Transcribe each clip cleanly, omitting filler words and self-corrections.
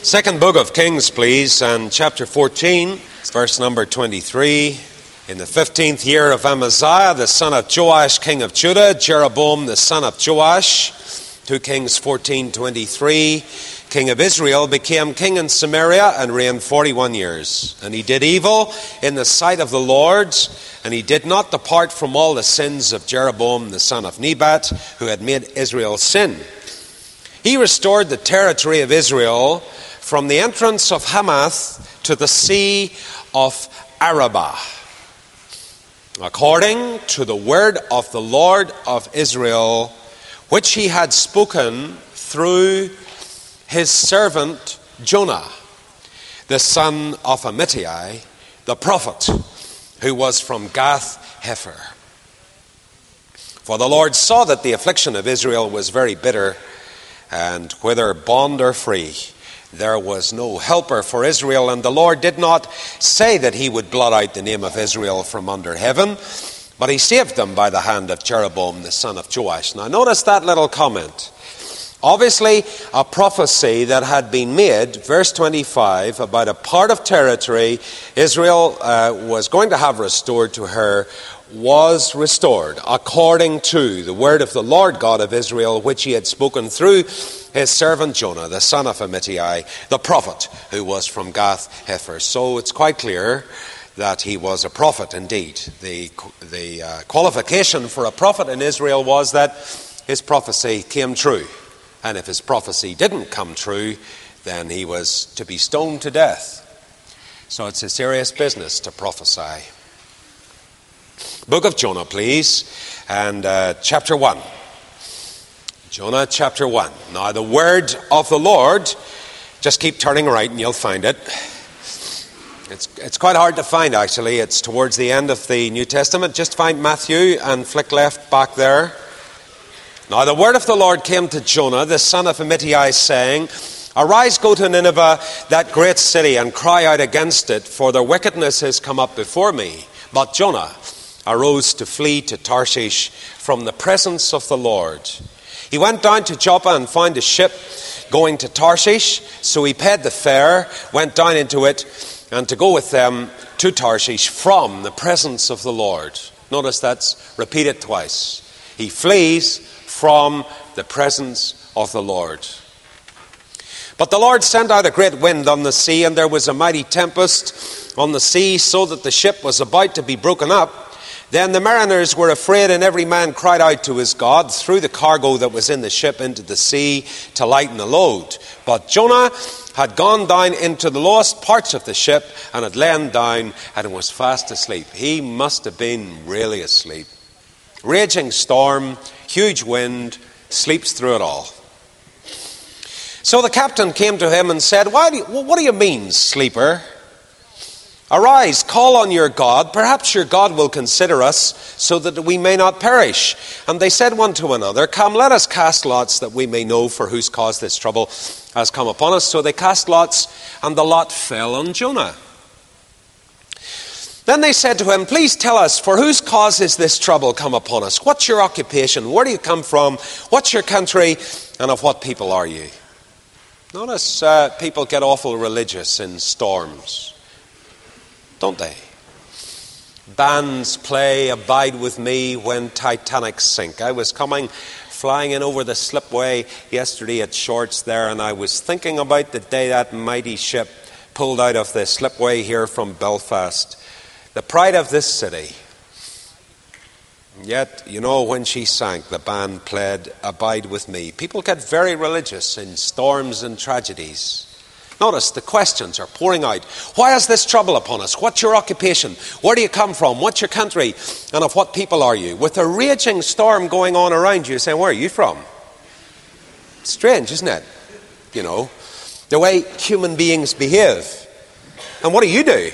Second book of Kings, please, and chapter 14, verse number 23. In the 15th year of Amaziah, the son of Joash, king of Judah, Jeroboam, the son of Joash, 2 Kings 14:23, king of Israel, became king in Samaria and reigned 41 years. And he did evil in the sight of the Lord, and he did not depart from all the sins of Jeroboam, the son of Nebat, who had made Israel sin. He restored the territory of Israel from the entrance of Hamath to the sea of Arabah, according to the word of the Lord of Israel, which he had spoken through his servant Jonah, the son of Amittai, the prophet, who was from Gath-hepher. For the Lord saw that the affliction of Israel was very bitter, and whether bond or free, there was no helper for Israel, and the Lord did not say that he would blot out the name of Israel from under heaven, but he saved them by the hand of Jeroboam, the son of Joash. Now notice that little comment. Obviously, a prophecy that had been made, verse 25, about a part of territory Israel was going to have restored to her, was restored according to the word of the Lord God of Israel, which he had spoken through his servant Jonah, the son of Amittai, the prophet, who was from Gath-hepher. So it's quite clear that he was a prophet indeed. The qualification for a prophet in Israel was that his prophecy came true. And if his prophecy didn't come true, then he was to be stoned to death. So it's a serious business to prophesy. Book of Jonah, please, and chapter 1. Jonah chapter 1. Now the word of the Lord, just keep turning right and you'll find it. It's quite hard to find actually. It's towards the end of the New Testament. Just find Matthew and flick left back there. Now the word of the Lord came to Jonah, the son of Amittai, saying, Arise, go to Nineveh, that great city, and cry out against it, for their wickedness has come up before me. But Jonah arose to flee to Tarshish from the presence of the Lord. He went down to Joppa and found a ship going to Tarshish, so he paid the fare, went down into it, and to go with them to Tarshish from the presence of the Lord. Notice that's repeated twice. He flees from the presence of the Lord. But the Lord sent out a great wind on the sea, and there was a mighty tempest on the sea, so that the ship was about to be broken up. Then the mariners were afraid, and every man cried out to his God, threw the cargo that was in the ship into the sea to lighten the load. But Jonah had gone down into the lowest parts of the ship, and had lain down and was fast asleep. He must have been really asleep. Raging storm, huge wind, sleeps through it all. So the captain came to him and said, What do you mean, sleeper? Arise, call on your God. Perhaps your God will consider us, so that we may not perish. And they said one to another, Come, let us cast lots, that we may know for whose cause this trouble has come upon us. So they cast lots, and the lot fell on Jonah. Then they said to him, Please tell us, for whose cause is this trouble come upon us? What's your occupation? Where do you come from? What's your country? And of what people are you? Notice people get awful religious in storms, don't they? Bands play Abide With Me when Titanic sink. I was flying in over the slipway yesterday at Shorts there, and I was thinking about the day that mighty ship pulled out of the slipway here from Belfast. The pride of this city. Yet, when she sank, the band played Abide With Me. People get very religious in storms and tragedies. Notice the questions are pouring out. Why is this trouble upon us? What's your occupation? Where do you come from? What's your country? And of what people are you? With a raging storm going on around you, saying, where are you from? Strange, isn't it? The way human beings behave. And what do you do?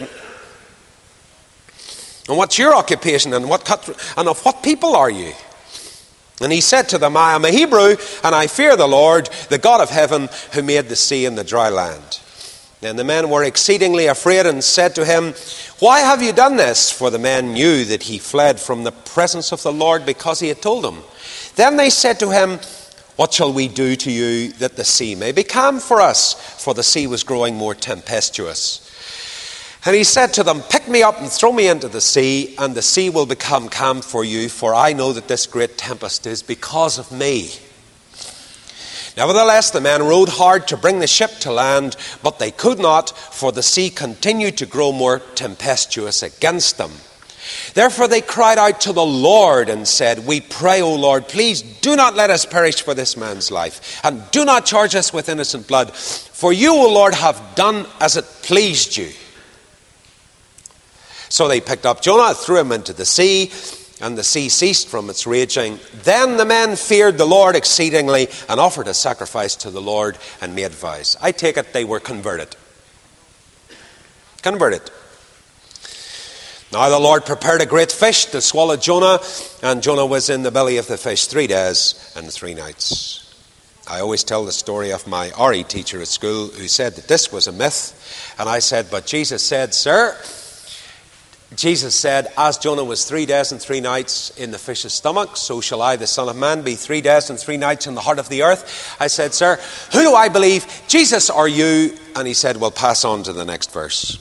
And what's your occupation? And what country? And of what people are you? And he said to them, I am a Hebrew, and I fear the Lord, the God of heaven, who made the sea and the dry land. Then the men were exceedingly afraid and said to him, Why have you done this? For the men knew that he fled from the presence of the Lord, because he had told them. Then they said to him, What shall we do to you that the sea may be calm for us? For the sea was growing more tempestuous. And he said to them, pick me up and throw me into the sea, and the sea will become calm for you, for I know that this great tempest is because of me. Nevertheless, the men rowed hard to bring the ship to land, but they could not, for the sea continued to grow more tempestuous against them. Therefore they cried out to the Lord and said, we pray, O Lord, please do not let us perish for this man's life, and do not charge us with innocent blood. For you, O Lord, have done as it pleased you. So they picked up Jonah, threw him into the sea, and the sea ceased from its raging. Then the men feared the Lord exceedingly and offered a sacrifice to the Lord and made vows. I take it they were converted. Converted. Now the Lord prepared a great fish to swallow Jonah, and Jonah was in the belly of the fish 3 days and 3 nights. I always tell the story of my RE teacher at school who said that this was a myth. And I said, but Jesus said, sir, Jesus said, as Jonah was 3 days and 3 nights in the fish's stomach, so shall I, the Son of Man, be 3 days and 3 nights in the heart of the earth. I said, sir, who do I believe, Jesus or you? And he said, well, pass on to the next verse.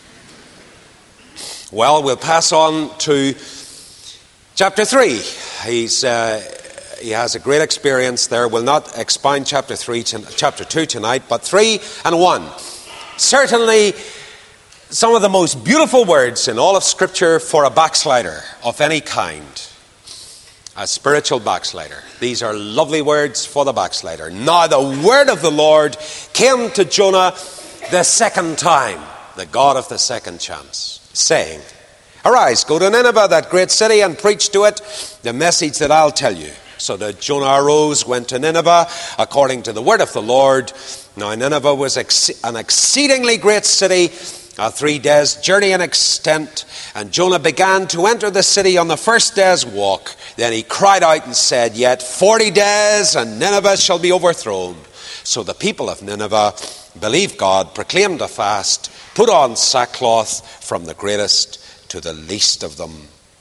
Well, we'll pass on to chapter 3. He has a great experience there. We'll not expound chapter 2 tonight, but 3 and 1. Certainly some of the most beautiful words in all of Scripture for a backslider of any kind. A spiritual backslider. These are lovely words for the backslider. Now the word of the Lord came to Jonah the second time, the God of the second chance, saying, arise, go to Nineveh, that great city, and preach to it the message that I'll tell you. So that Jonah arose, went to Nineveh, according to the word of the Lord. Now Nineveh was an exceedingly great city, a 3 days' journey in extent, and Jonah began to enter the city on the first day's walk. Then he cried out and said, yet 40 days, and Nineveh shall be overthrown. So the people of Nineveh believed God, proclaimed a fast, put on sackcloth from the greatest to the least of them.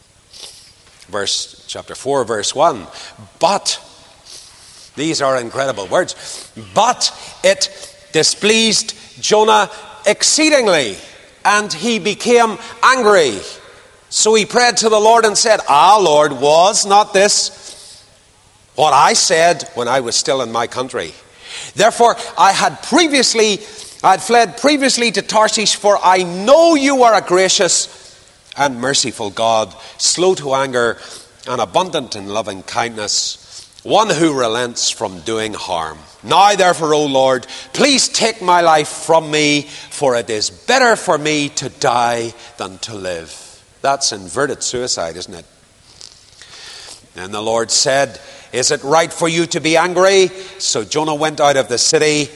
Chapter 4, verse 1. But, these are incredible words, but it displeased Jonah exceedingly, and he became angry. So he prayed to the Lord and said, Lord, was not this what I said when I was still in my country? Therefore I had fled previously to Tarshish, for I know you are a gracious and merciful God, slow to anger and abundant in loving kindness, one who relents from doing harm. Now therefore, O Lord, please take my life from me, for it is better for me to die than to live. That's inverted suicide, isn't it? And the Lord said, is it right for you to be angry? So Jonah went out of the city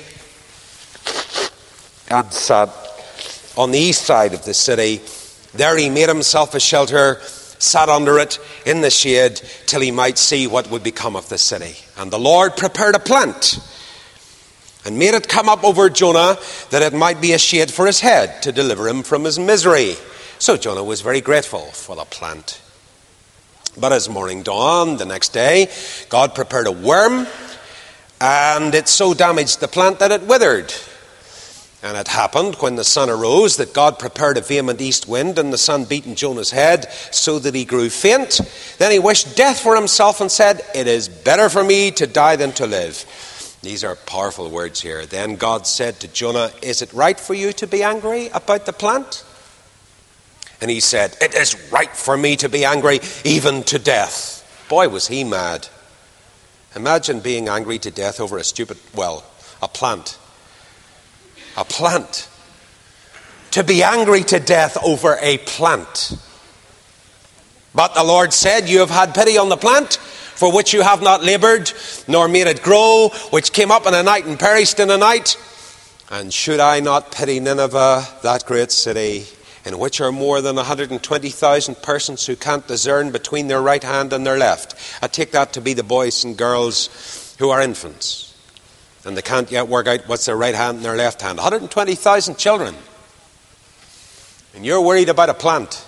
and sat on the east side of the city. There he made himself a shelter, sat under it in the shade, till he might see what would become of the city. And the Lord prepared a plant and made it come up over Jonah, that it might be a shade for his head, to deliver him from his misery. So Jonah was very grateful for the plant. But as morning dawned the next day, God prepared a worm, and it so damaged the plant that it withered. And it happened, when the sun arose, that God prepared a vehement east wind, and the sun beat in Jonah's head, so that he grew faint. Then he wished death for himself and said, it is better for me to die than to live. These are powerful words here. Then God said to Jonah, is it right for you to be angry about the plant? And he said, it is right for me to be angry, even to death. Boy, was he mad. Imagine being angry to death over a plant. A plant. To be angry to death over a plant. But the Lord said, you have had pity on the plant, for which you have not labored, nor made it grow, which came up in a night and perished in a night. And should I not pity Nineveh, that great city, in which are more than 120,000 persons who can't discern between their right hand and their left? I take that to be the boys and girls who are infants, and they can't yet work out what's their right hand and their left hand. 120,000 children. And you're worried about a plant,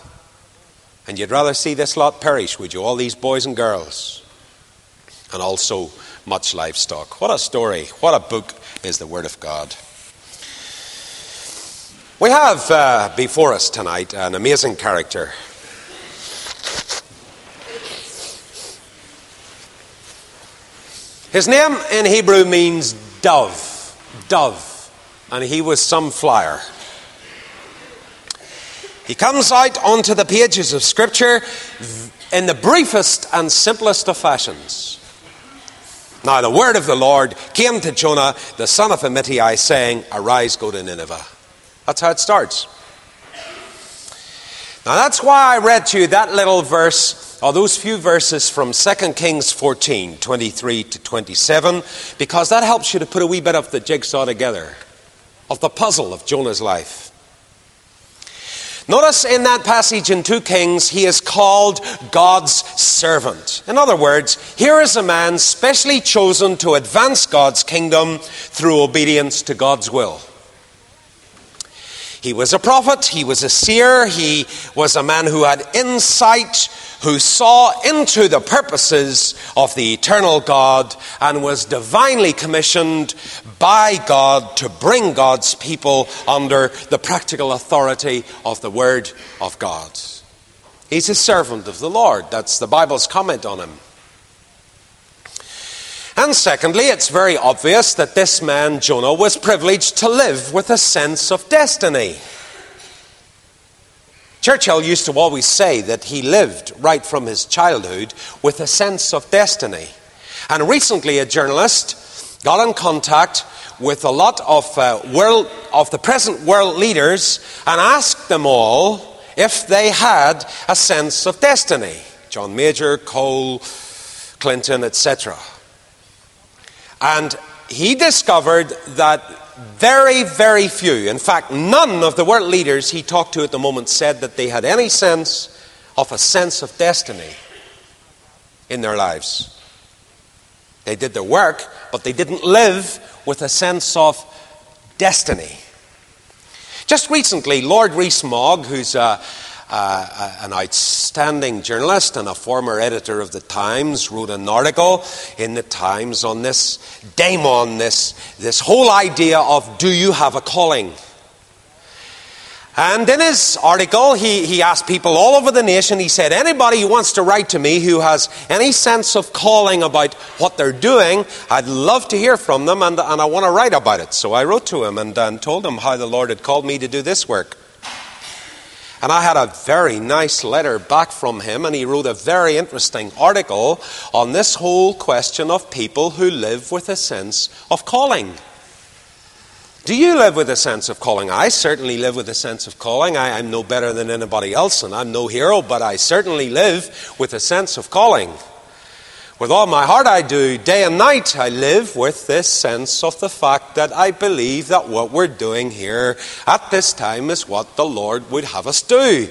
and you'd rather see this lot perish, would you? All these boys and girls. And also much livestock. What a story. What a book is the Word of God. We have before us tonight an amazing character. His name in Hebrew means dove, and he was some flyer. He comes out onto the pages of Scripture in the briefest and simplest of fashions. Now the word of the Lord came to Jonah, the son of Amittai, saying, "Arise, go to Nineveh." That's how it starts. Now that's why I read to you that little verse, or those few verses from 2 Kings 14, 23 to 27, because that helps you to put a wee bit of the jigsaw together, of the puzzle of Jonah's life. Notice in that passage in 2 Kings, he is called God's servant. In other words, here is a man specially chosen to advance God's kingdom through obedience to God's will. He was a prophet, he was a seer, he was a man who had insight, who saw into the purposes of the eternal God and was divinely commissioned by God to bring God's people under the practical authority of the Word of God. He's a servant of the Lord. That's the Bible's comment on him. And secondly, it's very obvious that this man, Jonah, was privileged to live with a sense of destiny. Churchill used to always say that he lived right from his childhood with a sense of destiny. And recently a journalist got in contact with a lot of the present world leaders and asked them all if they had a sense of destiny. John Major, Cole, Clinton, etc. And he discovered that very, very few, in fact, none of the world leaders he talked to at the moment said that they had any sense of destiny in their lives. They did their work, but they didn't live with a sense of destiny. Just recently, Lord Rees-Mogg, who's an outstanding journalist and a former editor of the Times, wrote an article in the Times on this daemon, this whole idea of, do you have a calling? And in his article, he asked people all over the nation, he said, anybody who wants to write to me who has any sense of calling about what they're doing, I'd love to hear from them, and I want to write about it. So I wrote to him and told him how the Lord had called me to do this work. And I had a very nice letter back from him, and he wrote a very interesting article on this whole question of people who live with a sense of calling. Do you live with a sense of calling? I certainly live with a sense of calling. I'm no better than anybody else, and I'm no hero, but I certainly live with a sense of calling. With all my heart I do, day and night I live with this sense of the fact that I believe that what we're doing here at this time is what the Lord would have us do.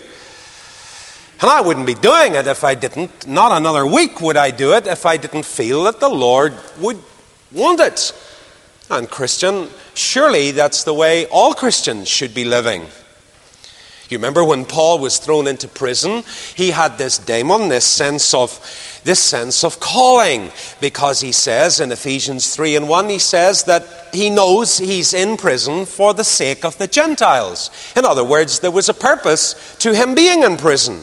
And I wouldn't be doing it if I didn't. Not another week would I do it if I didn't feel that the Lord would want it. And Christian, surely that's the way all Christians should be living. You remember when Paul was thrown into prison, he had this daemon, this sense of calling, because he says in Ephesians 3:1, he says that he knows he's in prison for the sake of the Gentiles. In other words, there was a purpose to him being in prison.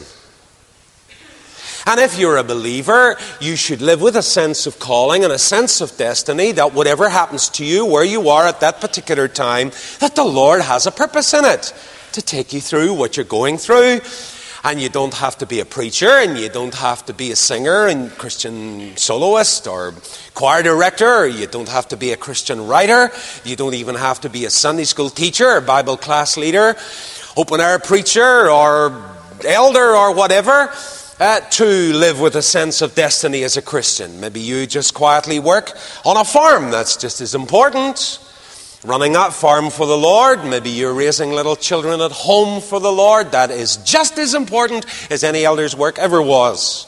And if you're a believer, you should live with a sense of calling and a sense of destiny, that whatever happens to you, where you are at that particular time, that the Lord has a purpose in it to take you through what you're going through. And you don't have to be a preacher, and you don't have to be a singer and Christian soloist or choir director, or you don't have to be a Christian writer. You don't even have to be a Sunday school teacher or Bible class leader, open air preacher or elder or whatever, to live with a sense of destiny as a Christian. Maybe you just quietly work on a farm. That's just as important. Running that farm for the Lord. Maybe you're raising little children at home for the Lord. That is just as important as any elder's work ever was.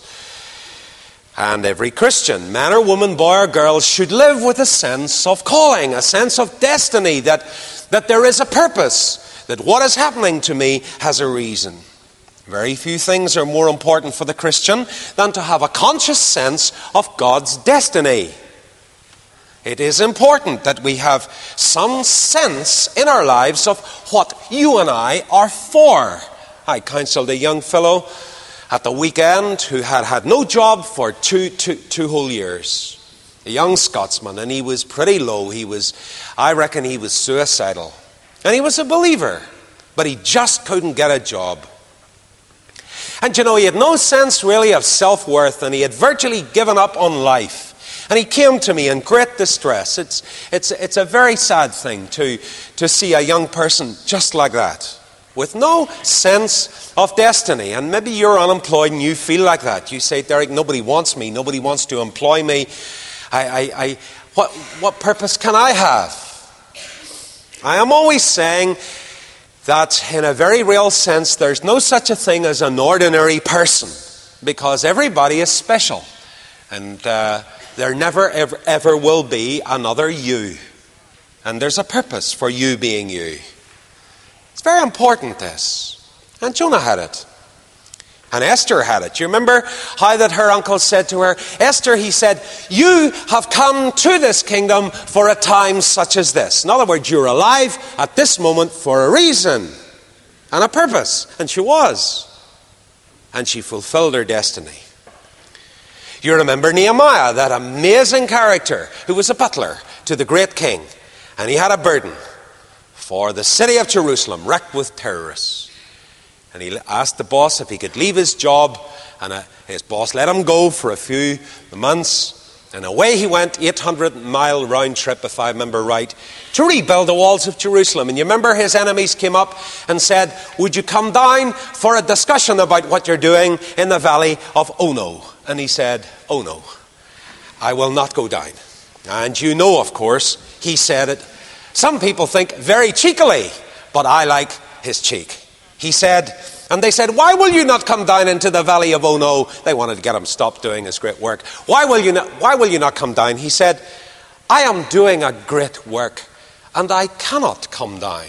And every Christian, man or woman, boy or girl, should live with a sense of calling, a sense of destiny, that there is a purpose, that what is happening to me has a reason. Very few things are more important for the Christian than to have a conscious sense of God's destiny. It is important that we have some sense in our lives of what you and I are for. I counseled a young fellow at the weekend who had had no job for two whole years. A young Scotsman, and he was pretty low. I reckon he was suicidal. And he was a believer, but he just couldn't get a job. And you know, he had no sense really of self-worth, and he had virtually given up on life. And he came to me in great distress. It's a very sad thing to see a young person just like that, with no sense of destiny. And maybe you're unemployed and you feel like that. You say, Derek, nobody wants me. Nobody wants to employ me. What purpose can I have? I am always saying that in a very real sense, there's no such a thing as an ordinary person, because everybody is special. And there never, ever will be another you. And there's a purpose for you being you. It's very important, this. And Jonah had it. And Esther had it. You remember how that her uncle said to her, Esther, he said, you have come to this kingdom for a time such as this. In other words, you're alive at this moment for a reason and a purpose. And she was. And she fulfilled her destiny. You remember Nehemiah, that amazing character who was a butler to the great king. And he had a burden for the city of Jerusalem wrecked with terrorists. And he asked the boss if he could leave his job. And his boss let him go for a few months. And away he went, 800-mile round trip, if I remember right, to rebuild the walls of Jerusalem. And you remember his enemies came up and said, would you come down for a discussion about what you're doing in the valley of Ono? And he said, oh no, I will not go down. And you know, of course, he said it, some people think very cheekily, but I like his cheek. He said, and they said, why will you not come down into the valley of Ono? They wanted to get him stopped doing his great work. Why will you not come down? He said, I am doing a great work, and I cannot come down.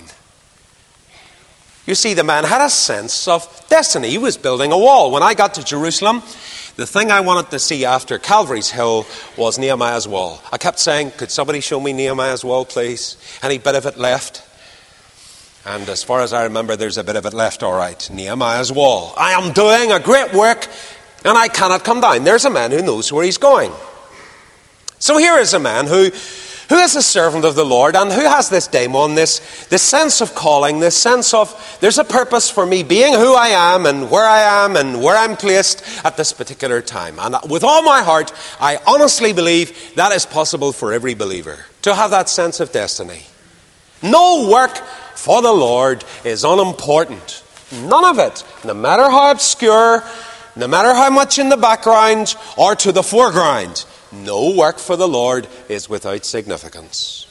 You see, the man had a sense of destiny. He was building a wall. When I got to Jerusalem, the thing I wanted to see after Calvary's Hill was Nehemiah's wall. I kept saying, could somebody show me Nehemiah's wall, please? Any bit of it left? And as far as I remember, there's a bit of it left, all right. Nehemiah's wall. I am doing a great work, and I cannot come down. There's a man who knows where he's going. So here is a man who is a servant of the Lord, and who has this daemon, this sense of calling, this sense of there's a purpose for me being who I am and where I'm placed at this particular time. And with all my heart, I honestly believe that is possible for every believer, to have that sense of destiny. No work for the Lord is unimportant. None of it, no matter how obscure, no matter how much in the background or to the foreground. No work for the Lord is without significance.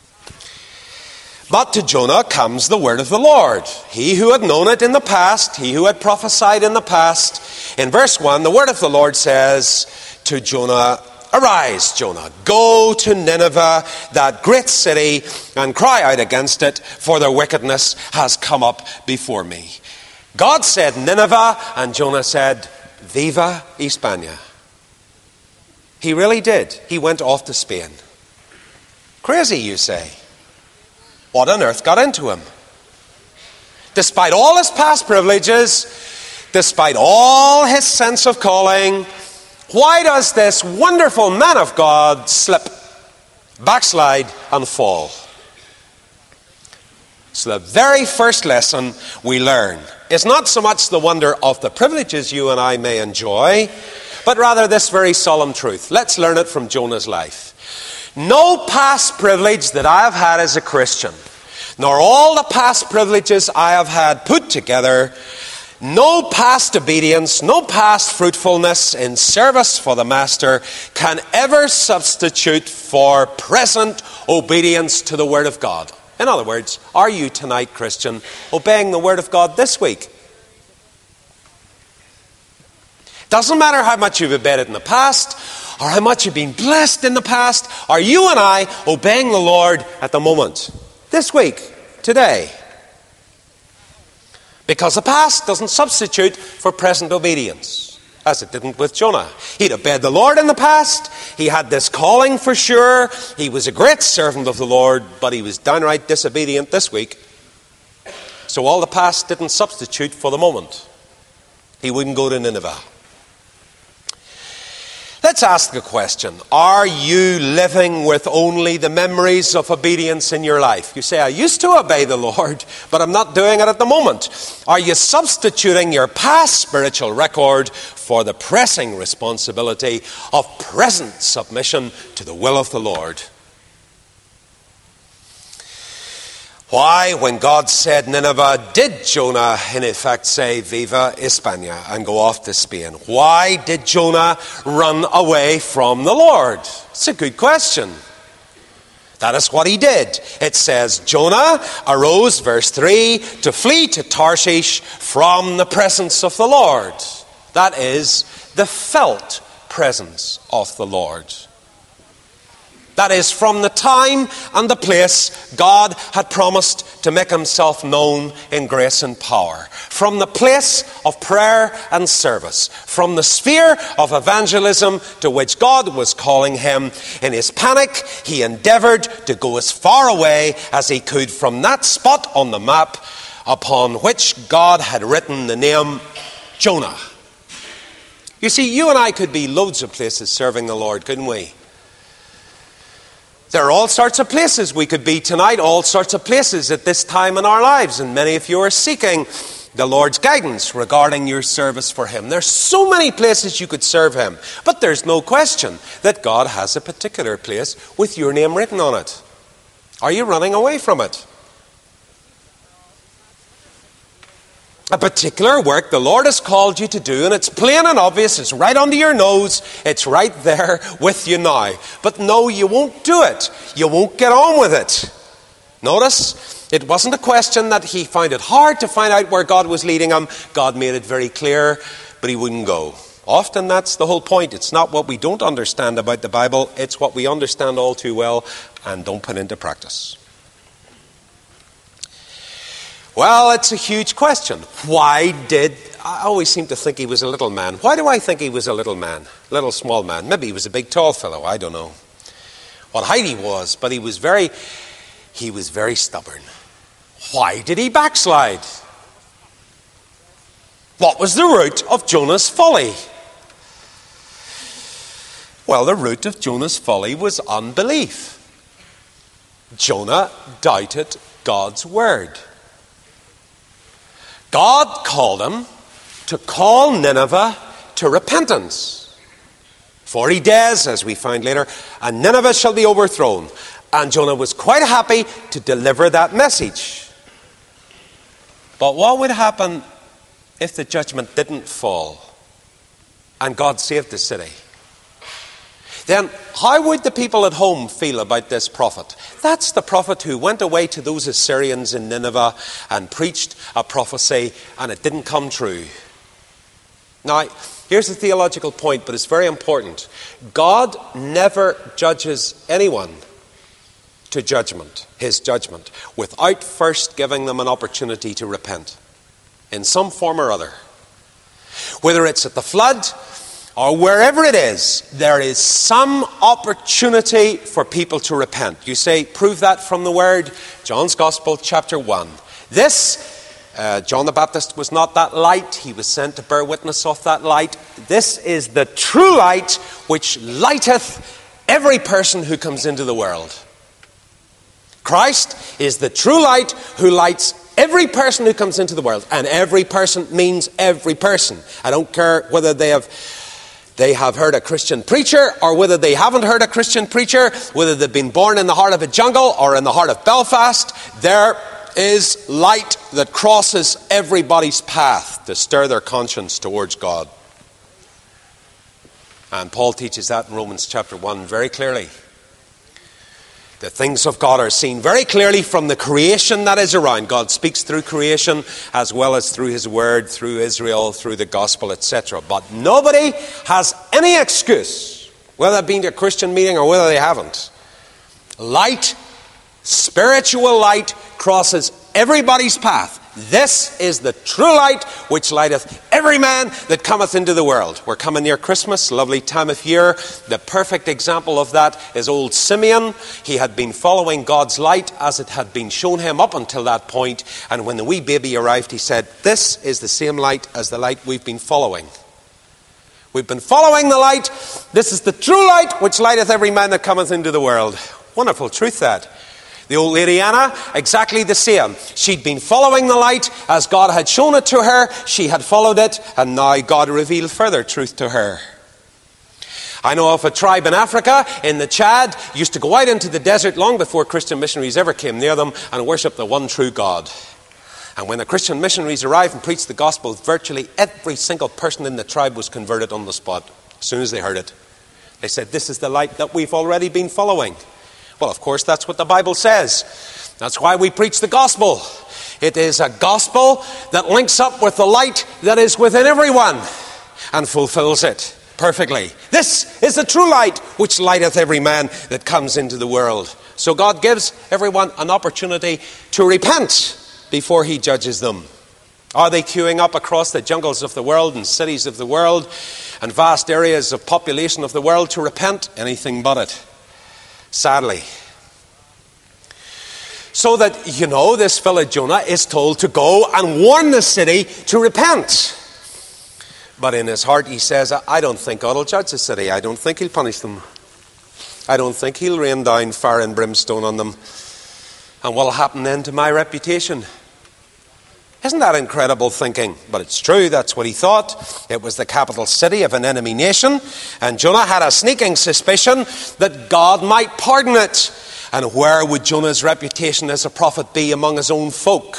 But to Jonah comes the word of the Lord. He who had known it in the past, he who had prophesied in the past. In verse 1, the word of the Lord says to Jonah, arise, Jonah, go to Nineveh, that great city, and cry out against it, for their wickedness has come up before me. God said Nineveh, and Jonah said, Viva España. He really did. He went off to Spain. Crazy, you say. What on earth got into him? Despite all his past privileges, despite all his sense of calling, why does this wonderful man of God slip, backslide, and fall? So the very first lesson we learn is not so much the wonder of the privileges you and I may enjoy, but rather this very solemn truth. Let's learn it from Jonah's life. No past privilege that I have had as a Christian, nor all the past privileges I have had put together, no past obedience, no past fruitfulness in service for the Master can ever substitute for present obedience to the Word of God. In other words, are you tonight, Christian, obeying the Word of God this week? Doesn't matter how much you've obeyed it in the past, or how much you've been blessed in the past. Are you and I obeying the Lord at the moment? This week, today. Because the past doesn't substitute for present obedience. as it didn't with Jonah. He'd obeyed the Lord in the past. He had this calling for sure. He was a great servant of the Lord, but he was downright disobedient this week. So all the past didn't substitute for the moment. He wouldn't go to Nineveh. Let's ask a question. Are you living with only the memories of obedience in your life? You say, I used to obey the Lord, but I'm not doing it at the moment. Are you substituting your past spiritual record for the pressing responsibility of present submission to the will of the Lord? Why, when God said Nineveh, did Jonah in effect say Viva España and go off to Spain? Why did Jonah run away from the Lord? It's a good question. That is what he did. It says Jonah arose, verse 3, to flee to Tarshish from the presence of the Lord. That is the felt presence of the Lord. That is, from the time and the place God had promised to make himself known in grace and power. From the place of prayer and service. From the sphere of evangelism to which God was calling him. In his panic, he endeavored to go as far away as he could from that spot on the map upon which God had written the name Jonah. You see, you and I could be loads of places serving the Lord, couldn't we? There are all sorts of places we could be tonight, all sorts of places at this time in our lives, and many of you are seeking the Lord's guidance regarding your service for him. There's so many places you could serve him, but there's no question that God has a particular place with your name written on it. Are you running away from it? A particular work the Lord has called you to do, and it's plain and obvious, it's right under your nose, it's right there with you now. But no, you won't do it. You won't get on with it. Notice, it wasn't a question that he found it hard to find out where God was leading him. God made it very clear, but he wouldn't go. Often that's the whole point. It's not what we don't understand about the Bible, it's what we understand all too well and don't put into practice. Well, it's a huge question. I always seem to think he was a little man. Why do I think he was a little man? Little small man. Maybe he was a big tall fellow. I don't know what height he was, but he was very stubborn. Why did he backslide? What was the root of Jonah's folly? Well, the root of Jonah's folly was unbelief. Jonah doubted God's word. God called him to call Nineveh to repentance. 40 days, as we find later, and Nineveh shall be overthrown. And Jonah was quite happy to deliver that message. But what would happen if the judgment didn't fall and God saved the city? Then how would the people at home feel about this prophet? That's the prophet who went away to those Assyrians in Nineveh and preached a prophecy and it didn't come true. Now, here's the theological point, but it's very important. God never judges anyone to judgment, his judgment, without first giving them an opportunity to repent in some form or other. Whether it's at the flood or wherever it is, there is some opportunity for people to repent. You say, prove that from the Word. John's Gospel, chapter 1. John the Baptist was not that light. He was sent to bear witness of that light. This is the true light which lighteth every person who comes into the world. Christ is the true light who lights every person who comes into the world. And every person means every person. I don't care whether they have heard a Christian preacher or whether they haven't heard a Christian preacher, whether they've been born in the heart of a jungle or in the heart of Belfast. There is light that crosses everybody's path to stir their conscience towards God. And Paul teaches that in Romans chapter 1 very clearly. The things of God are seen very clearly from the creation that is around. God speaks through creation as well as through his word, through Israel, through the gospel, etc. But nobody has any excuse, whether they've been to a Christian meeting or whether they haven't. Light, spiritual light, crosses everybody's path. This is the true light which lighteth every every man that cometh into the world. We're coming near Christmas, lovely time of year. The perfect example of that is old Simeon. He had been following God's light as it had been shown him up until that point. And when the wee baby arrived, he said, this is the same light as the light we've been following. We've been following the light. This is the true light which lighteth every man that cometh into the world. Wonderful truth that. The old lady Anna, exactly the same. She'd been following the light as God had shown it to her. She had followed it, and now God revealed further truth to her. I know of a tribe in Africa, in the Chad, used to go out into the desert long before Christian missionaries ever came near them and worship the one true God. And when the Christian missionaries arrived and preached the gospel, virtually every single person in the tribe was converted on the spot as soon as they heard it. They said, this is the light that we've already been following. Well, of course, that's what the Bible says. That's why we preach the gospel. It is a gospel that links up with the light that is within everyone and fulfills it perfectly. This is the true light which lighteth every man that comes into the world. So God gives everyone an opportunity to repent before he judges them. Are they queuing up across the jungles of the world and cities of the world and vast areas of population of the world to repent? Anything but it. Sadly. So that, this fellow Jonah is told to go and warn the city to repent. But in his heart he says, I don't think God will judge the city. I don't think he'll punish them. I don't think he'll rain down fire and brimstone on them. And what'll happen then to my reputation? Isn't that incredible thinking? But it's true, that's what he thought. It was the capital city of an enemy nation, and Jonah had a sneaking suspicion that God might pardon it. And where would Jonah's reputation as a prophet be among his own folk?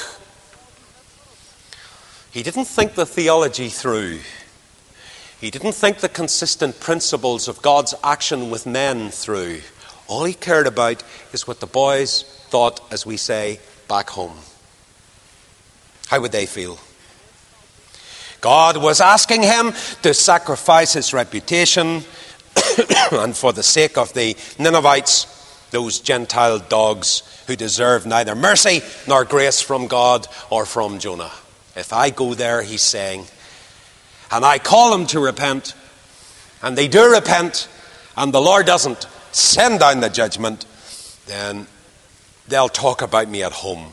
He didn't think the theology through. He didn't think the consistent principles of God's action with men through. All he cared about is what the boys thought, as we say, back home. How would they feel? God was asking him to sacrifice his reputation and for the sake of the Ninevites, those Gentile dogs who deserve neither mercy nor grace from God or from Jonah. If I go there, he's saying, and I call them to repent, and they do repent, and the Lord doesn't send down the judgment, then they'll talk about me at home.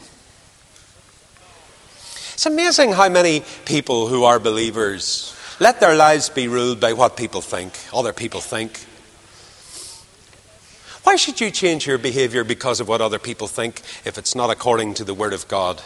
It's amazing how many people who are believers let their lives be ruled by what people think, other people think. Why should you change your behavior because of what other people think if it's not according to the Word of God?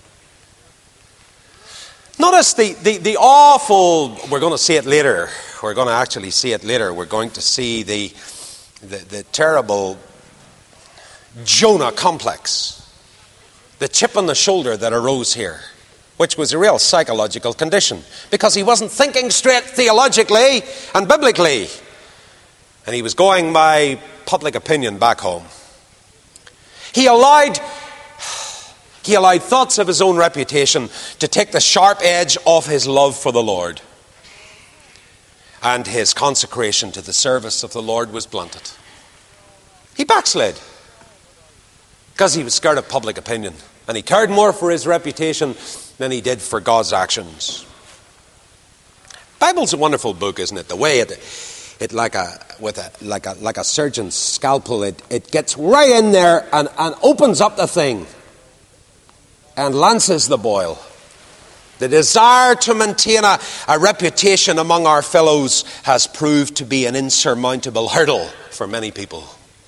Notice the awful, we're going to see it later. We're going to actually see it later. We're going to see the terrible Jonah complex. The chip on the shoulder that arose here, which was a real psychological condition, because he wasn't thinking straight theologically and biblically. And he was going by public opinion back home. He allowed thoughts of his own reputation to take the sharp edge off his love for the Lord. And his consecration to the service of the Lord was blunted. He backslid because he was scared of public opinion. And he cared more for his reputation than he did for God's actions. Bible's a wonderful book, isn't it? The way it like a surgeon's scalpel, it gets right in there and opens up the thing and lances the boil. The desire to maintain a reputation among our fellows has proved to be an insurmountable hurdle for many people.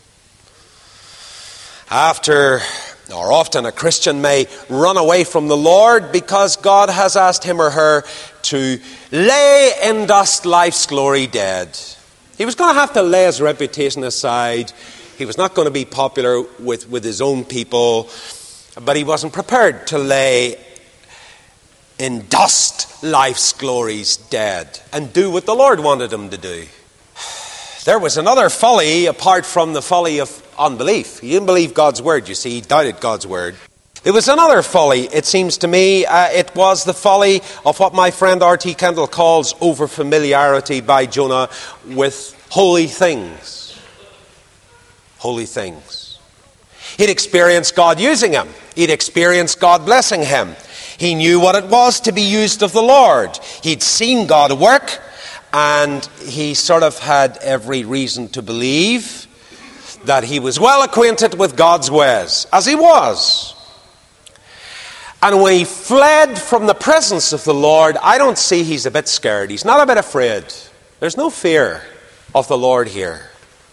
Often a Christian may run away from the Lord because God has asked him or her to lay in dust life's glory dead. He was going to have to lay his reputation aside. He was not going to be popular with his own people, but he wasn't prepared to lay in dust life's glories dead and do what the Lord wanted him to do. There was another folly apart from the folly of unbelief. He didn't believe God's word, you see. He doubted God's word. There was another folly, it seems to me. It was the folly of what my friend R.T. Kendall calls over-familiarity by Jonah with holy things. Holy things. He'd experienced God using him. He'd experienced God blessing him. He knew what it was to be used of the Lord. He'd seen God work, and he sort of had every reason to believe that he was well acquainted with God's ways, as he was. And when he fled from the presence of the Lord, I don't see he's a bit scared. He's not a bit afraid. There's no fear of the Lord here.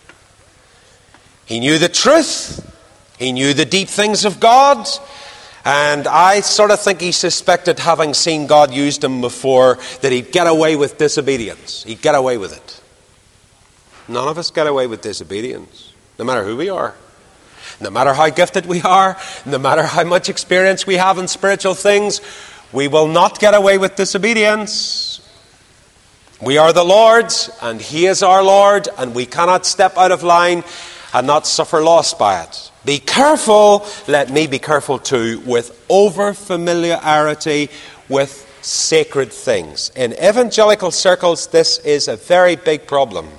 He knew the truth. He knew the deep things of God. And I sort of think he suspected, having seen God used him before, that he'd get away with disobedience. He'd get away with it. None of us get away with disobedience, no matter who we are. No matter how gifted we are, no matter how much experience we have in spiritual things, we will not get away with disobedience. We are the Lord's, and he is our Lord, and we cannot step out of line and not suffer loss by it. Be careful, let me be careful too, with over-familiarity with sacred things. In evangelical circles, this is a very big problem.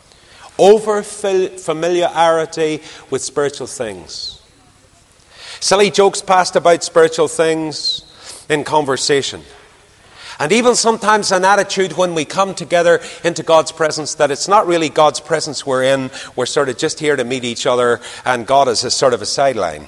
Over-familiarity with spiritual things. Silly jokes passed about spiritual things in conversation. And even sometimes an attitude when we come together into God's presence that it's not really God's presence we're in. We're sort of just here to meet each other, and God is a sort of a sideline.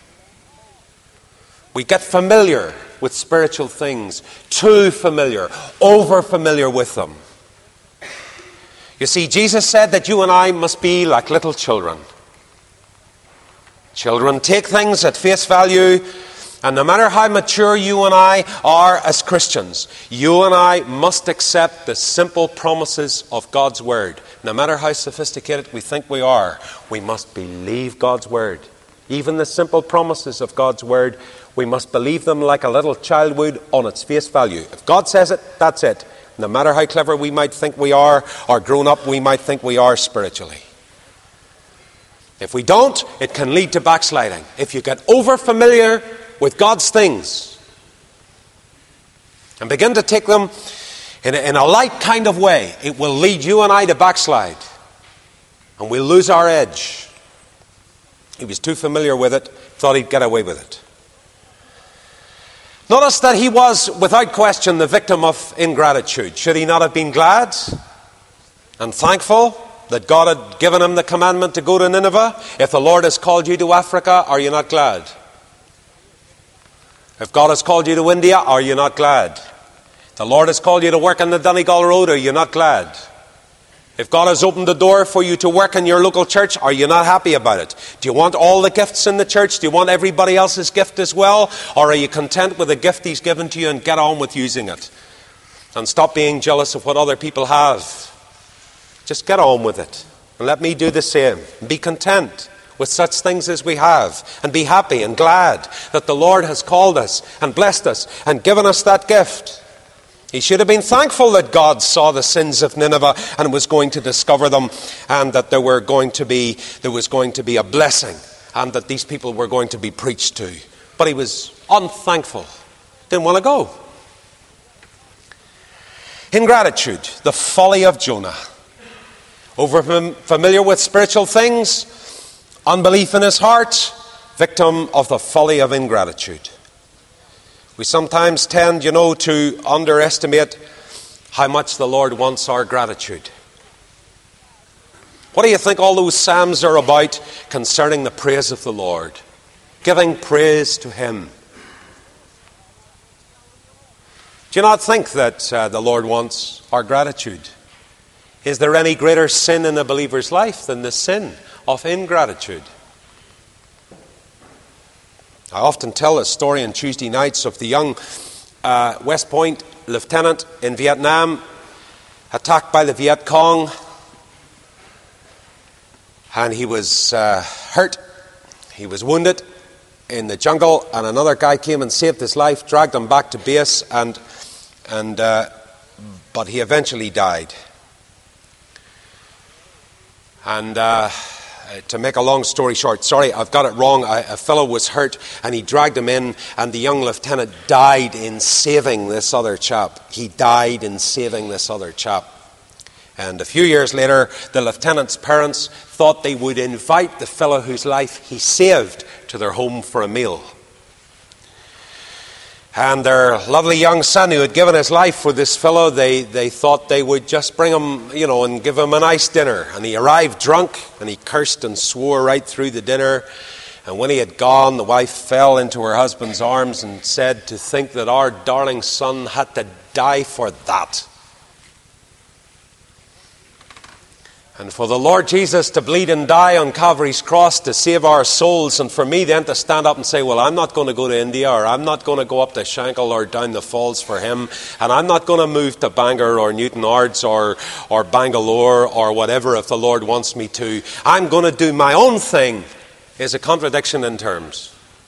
We get familiar with spiritual things. Too familiar. Over-familiar with them. You see, Jesus said that you and I must be like little children. Children take things at face value, and no matter how mature you and I are as Christians, you and I must accept the simple promises of God's Word. No matter how sophisticated we think we are, we must believe God's Word. Even the simple promises of God's Word, we must believe them like a little child would on its face value. If God says it, that's it. No matter how clever we might think we are, or grown up we might think we are spiritually. If we don't, it can lead to backsliding. If you get over familiar with God's things and begin to take them in a light kind of way, it will lead you and I to backslide. And we'll lose our edge. He was too familiar with it, thought he'd get away with it. Notice that he was, without question, the victim of ingratitude. Should he not have been glad and thankful that God had given him the commandment to go to Nineveh? If the Lord has called you to Africa, are you not glad? If God has called you to India, are you not glad? The Lord has called you to work on the Donegal Road, are you not glad? If God has opened the door for you to work in your local church, are you not happy about it? Do you want all the gifts in the church? Do you want everybody else's gift as well? Or are you content with the gift he's given to you and get on with using it? And stop being jealous of what other people have. Just get on with it. And let me do the same. Be content with such things as we have. And be happy and glad that the Lord has called us and blessed us and given us that gift. He should have been thankful that God saw the sins of Nineveh and was going to discover them, and that there was going to be a blessing, and that these people were going to be preached to. But he was unthankful. Didn't want to go. Ingratitude, the folly of Jonah. Over familiar with spiritual things, unbelief in his heart, victim of the folly of ingratitude. We sometimes tend, to underestimate how much the Lord wants our gratitude. What do you think all those psalms are about concerning the praise of the Lord? Giving praise to him. Do you not think that the Lord wants our gratitude? Is there any greater sin in a believer's life than the sin of ingratitude? I often tell a story on Tuesday nights of the young West Point lieutenant in Vietnam, attacked by the Viet Cong, and he was hurt. He was wounded in the jungle, and another guy came and saved his life, dragged him back to base, but he eventually died. And to make a long story short, sorry, I've got it wrong. A fellow was hurt and he dragged him in, and the young lieutenant died in saving this other chap. He died in saving this other chap. And a few years later, the lieutenant's parents thought they would invite the fellow whose life he saved to their home for a meal. And their lovely young son who had given his life for this fellow, they thought they would just bring him, and give him a nice dinner. And he arrived drunk, and he cursed and swore right through the dinner. And when he had gone, the wife fell into her husband's arms and said, "To think that our darling son had to die for that." And for the Lord Jesus to bleed and die on Calvary's cross to save our souls, and for me then to stand up and say, well, I'm not going to go to India, or I'm not going to go up to Shankill or down the falls for him, and I'm not going to move to Bangor or Newton Ards or Bangalore or whatever if the Lord wants me to. I'm going to do my own thing, is a contradiction in terms.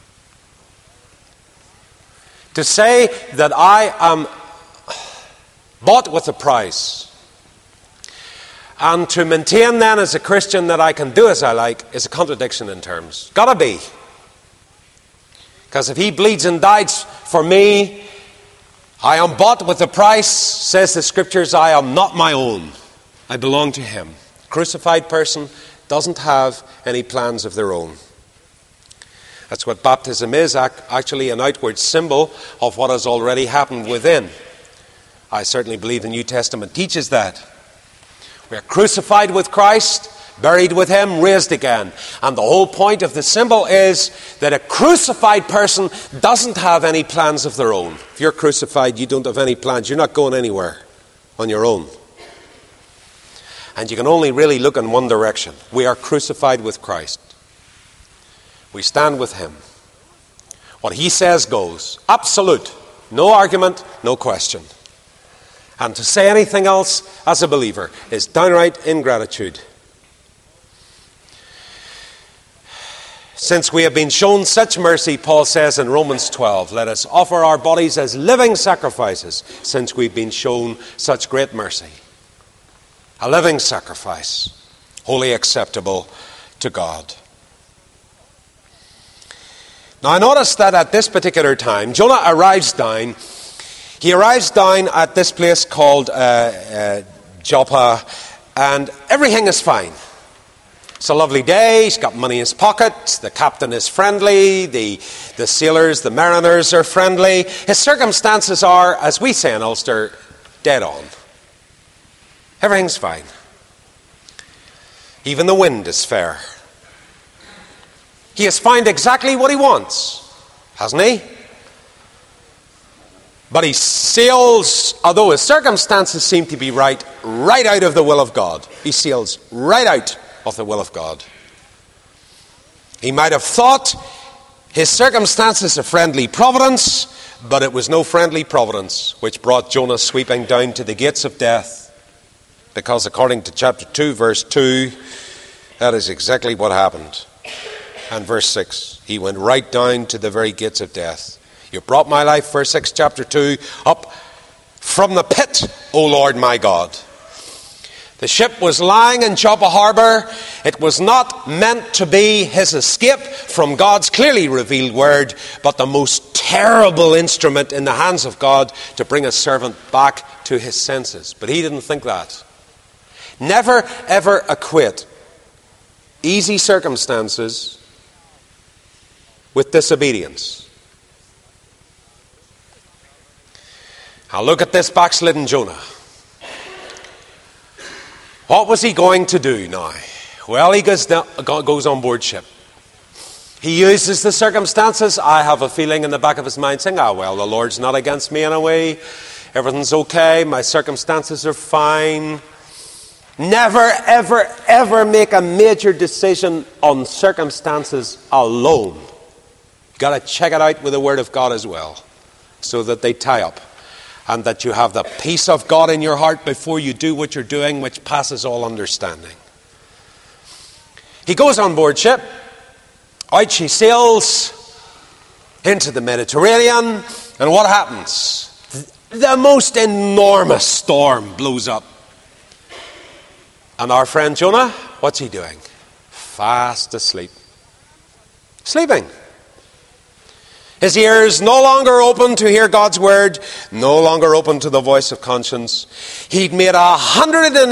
To say that I am bought with a price, and to maintain then as a Christian that I can do as I like, is a contradiction in terms. Gotta be. Because if he bleeds and dies for me, I am bought with a price, says the Scriptures. I am not my own. I belong to him. A crucified person doesn't have any plans of their own. That's what baptism is, actually an outward symbol of what has already happened within. I certainly believe the New Testament teaches that. We are crucified with Christ, buried with him, raised again. And the whole point of the symbol is that a crucified person doesn't have any plans of their own. If you're crucified, you don't have any plans. You're not going anywhere on your own. And you can only really look in one direction. We are crucified with Christ. We stand with him. What he says goes. Absolute. No argument, no question. And to say anything else as a believer is downright ingratitude. Since we have been shown such mercy, Paul says in Romans 12, let us offer our bodies as living sacrifices, since we've been shown such great mercy. A living sacrifice, wholly acceptable to God. Now I notice that at this particular time, Jonah arrives down. He arrives down at this place called Joppa, and everything is fine. It's a lovely day. He's got money in his pocket. The captain is friendly. The sailors, the mariners are friendly. His circumstances are, as we say in Ulster, dead on. Everything's fine. Even the wind is fair. He has found exactly what he wants, hasn't he? But he sails, although his circumstances seem to be right out of the will of God. He sails right out of the will of God. He might have thought his circumstances a friendly providence, but it was no friendly providence which brought Jonah sweeping down to the gates of death. Because according to chapter 2, verse 2, that is exactly what happened. And verse 6, he went right down to the very gates of death. You brought my life, verse 6, chapter 2, up from the pit, O Lord my God. The ship was lying in Joppa Harbour. It was not meant to be his escape from God's clearly revealed word, but the most terrible instrument in the hands of God to bring a servant back to his senses. But he didn't think that. Never ever equate easy circumstances with disobedience. Now look at this backslidden Jonah. What was he going to do now? Well, he goes on board ship. He uses the circumstances. I have a feeling in the back of his mind saying, well, the Lord's not against me in a way. Everything's okay. My circumstances are fine. Never, ever, ever make a major decision on circumstances alone. You've got to check it out with the Word of God as well, so that they tie up. And that you have the peace of God in your heart before you do what you're doing, which passes all understanding. He goes on board ship. Out she sails into the Mediterranean. And what happens? The most enormous storm blows up. And our friend Jonah, what's he doing? Fast asleep. Sleeping. His ears no longer open to hear God's word, no longer open to the voice of conscience. He'd made a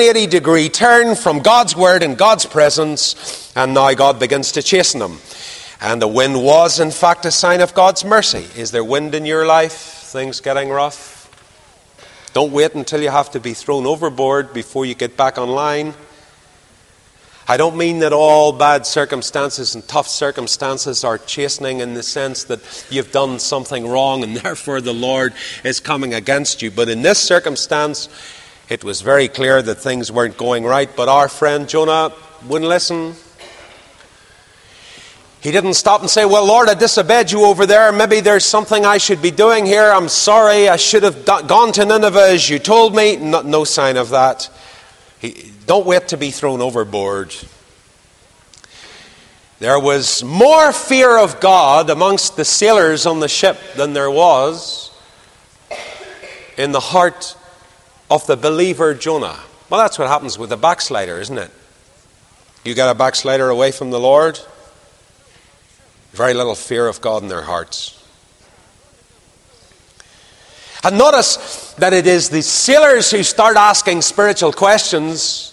180-degree turn from God's word and God's presence, and now God begins to chasten him. And the wind was, in fact, a sign of God's mercy. Is there wind in your life? Things getting rough? Don't wait until you have to be thrown overboard before you get back online. I don't mean that all bad circumstances and tough circumstances are chastening in the sense that you've done something wrong and therefore the Lord is coming against you. But in this circumstance, it was very clear that things weren't going right. But our friend Jonah wouldn't listen. He didn't stop and say, well, Lord, I disobeyed you over there. Maybe there's something I should be doing here. I'm sorry. I should have gone to Nineveh as you told me. No sign of that. Don't wait to be thrown overboard. There was more fear of God amongst the sailors on the ship than there was in the heart of the believer Jonah. Well, that's what happens with a backslider, isn't it? You get a backslider away from the Lord, very little fear of God in their hearts. And notice that it is the sailors who start asking spiritual questions.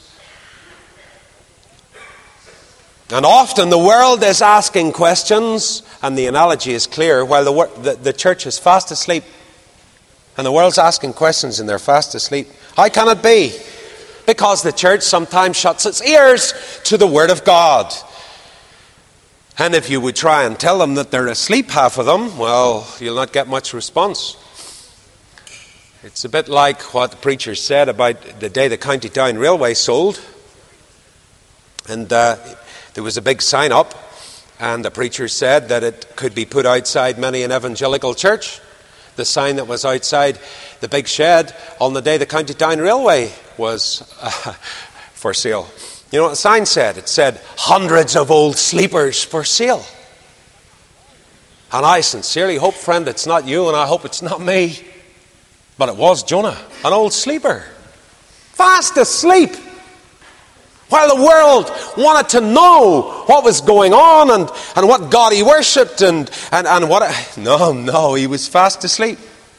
And often the world is asking questions, and the analogy is clear, while the church is fast asleep. And the world's asking questions and they're fast asleep. How can it be? Because the church sometimes shuts its ears to the Word of God. And if you would try and tell them that they're asleep, half of them, well, you'll not get much response. It's a bit like what the preacher said about the day the County Down Railway sold. And there was a big sign up, and the preacher said that it could be put outside many an evangelical church. The sign that was outside the big shed on the day the County Down Railway was for sale. You know what the sign said? It said, hundreds of old sleepers for sale. And I sincerely hope, friend, it's not you, and I hope it's not me. But it was Jonah, an old sleeper, fast asleep. While the world wanted to know what was going on and what God he worshipped and what... No, he was fast asleep.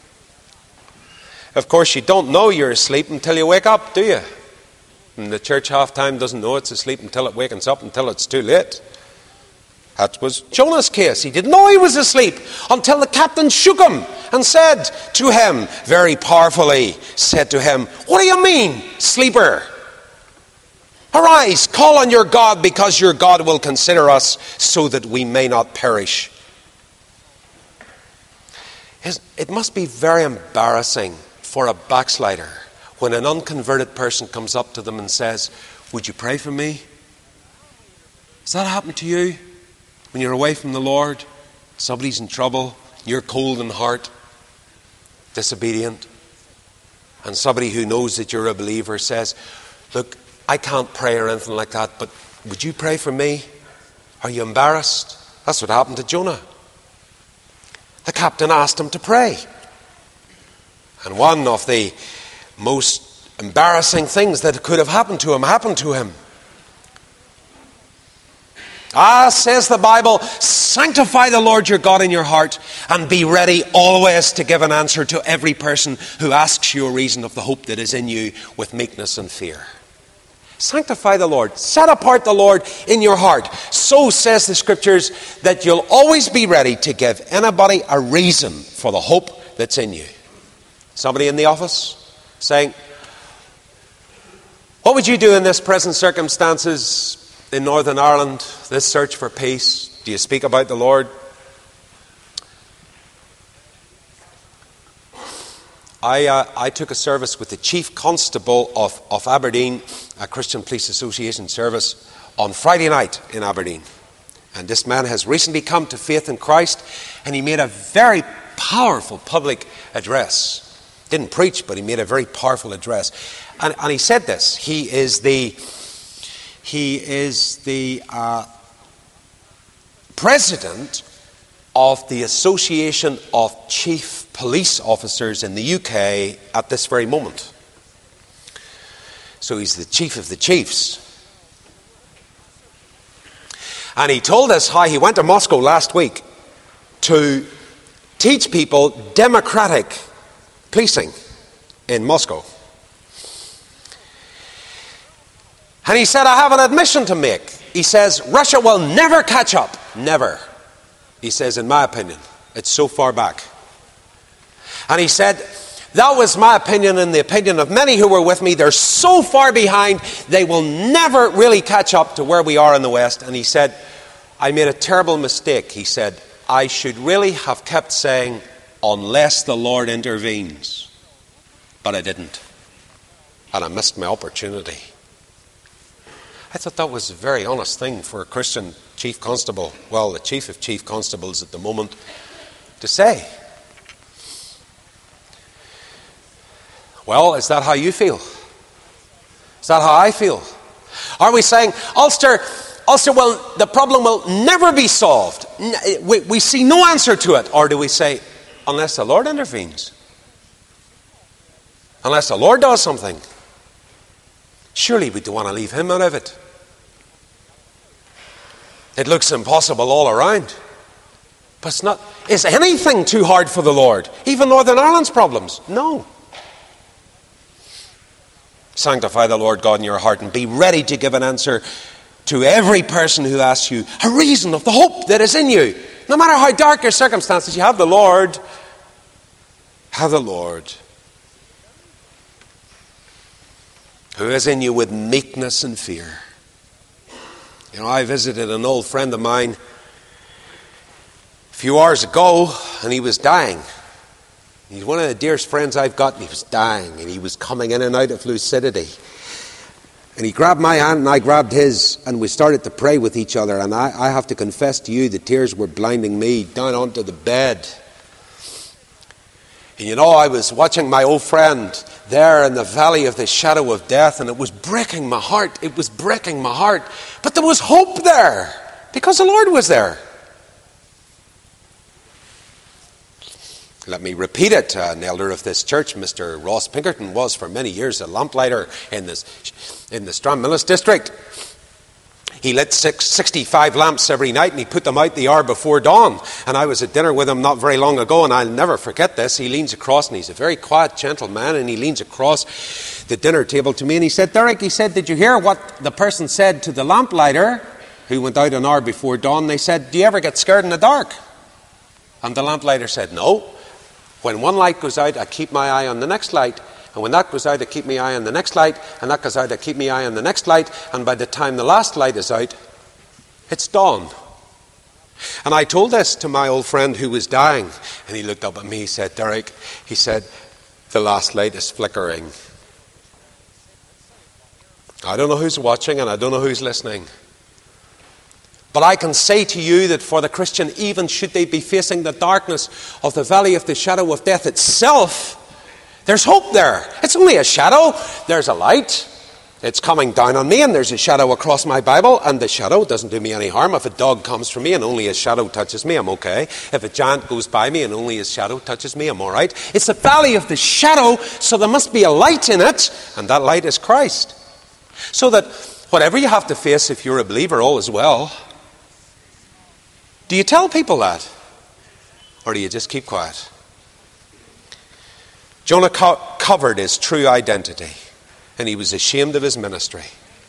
Of course, you don't know you're asleep until you wake up, do you? And the church half-time doesn't know it's asleep until it wakens up, until it's too late. That was Jonah's case. He didn't know he was asleep until the captain shook him and said to him, very powerfully, said to him, what do you mean, sleeper? Arise, call on your God, because your God will consider us so that we may not perish. It must be very embarrassing for a backslider when an unconverted person comes up to them and says, would you pray for me? Has that happened to you? When you're away from the Lord, somebody's in trouble, you're cold in heart, disobedient, and somebody who knows that you're a believer says, look, I can't pray or anything like that, but would you pray for me? Are you embarrassed? That's what happened to Jonah. The captain asked him to pray. And one of the most embarrassing things that could have happened to him. Says the Bible, sanctify the Lord your God in your heart and be ready always to give an answer to every person who asks you a reason of the hope that is in you with meekness and fear. Sanctify the Lord. Set apart the Lord in your heart. So says the Scriptures that you'll always be ready to give anybody a reason for the hope that's in you. Somebody in the office saying, what would you do in this present circumstances in Northern Ireland, this search for peace? Do you speak about the Lord? I took a service with the Chief Constable of Aberdeen, a Christian Police Association service, on Friday night in Aberdeen. And this man has recently come to faith in Christ, and he made a very powerful public address. Didn't preach, but he made a very powerful address. And he said this. He is the president of the Association of Chief Police Officers in the UK at this very moment. So he's the chief of the chiefs. And he told us how he went to Moscow last week to teach people democratic policing in Moscow. And he said, I have an admission to make. He says, Russia will never catch up. Never. He says, in my opinion, it's so far back. And he said, that was my opinion and the opinion of many who were with me. They're so far behind, they will never really catch up to where we are in the West. And he said, I made a terrible mistake. He said, I should really have kept saying, unless the Lord intervenes. But I didn't. And I missed my opportunity. I thought that was a very honest thing for a Christian chief constable, well, the chief of chief constables at the moment, to say. Well, is that how you feel? Is that how I feel? Are we saying, Ulster, well, the problem will never be solved. We see no answer to it. Or do we say, unless the Lord intervenes? Unless the Lord does something? Surely we don't want to leave him out of it. It looks impossible all around. But it's not. Is anything too hard for the Lord? Even Northern Ireland's problems? No. Sanctify the Lord God in your heart and be ready to give an answer to every person who asks you a reason of the hope that is in you. No matter how dark your circumstances, you have the Lord. Have the Lord, who is in you with meekness and fear. You know, I visited an old friend of mine a few hours ago, and he was dying. He's one of the dearest friends I've got, and he was dying, and he was coming in and out of lucidity. And he grabbed my hand, and I grabbed his, and we started to pray with each other. And I have to confess to you, the tears were blinding me down onto the bed. And you know, I was watching my old friend there in the valley of the shadow of death, and it was breaking my heart. It was breaking my heart. But there was hope there, because the Lord was there. Let me repeat it. An elder of this church, Mr. Ross Pinkerton, was for many years a lamplighter in the Stranmillis district. He lit 65 lamps every night, and he put them out the hour before dawn. And I was at dinner with him not very long ago, and I'll never forget this. He leans across, and he's a very quiet, gentle man, and he leans across the dinner table to me, and he said, Derek, he said, did you hear what the person said to the lamplighter who went out an hour before dawn? They said, do you ever get scared in the dark? And the lamplighter said, no. When one light goes out, I keep my eye on the next light. And when that goes out, I keep my eye on the next light. And that goes out, I keep my eye on the next light. And by the time the last light is out, it's dawn. And I told this to my old friend who was dying. And he looked up at me, he said, Derek, he said, the last light is flickering. I don't know who's watching and I don't know who's listening. But I can say to you that for the Christian, even should they be facing the darkness of the valley of the shadow of death itself, there's hope there. It's only a shadow. There's a light. It's coming down on me, and there's a shadow across my Bible, and the shadow doesn't do me any harm. If a dog comes for me and only his shadow touches me, I'm okay. If a giant goes by me and only his shadow touches me, I'm all right. It's the valley of the shadow, so there must be a light in it, and that light is Christ. So that whatever you have to face, if you're a believer, all is well. Do you tell people that? Or do you just keep quiet? Jonah covered his true identity, and he was ashamed of his ministry.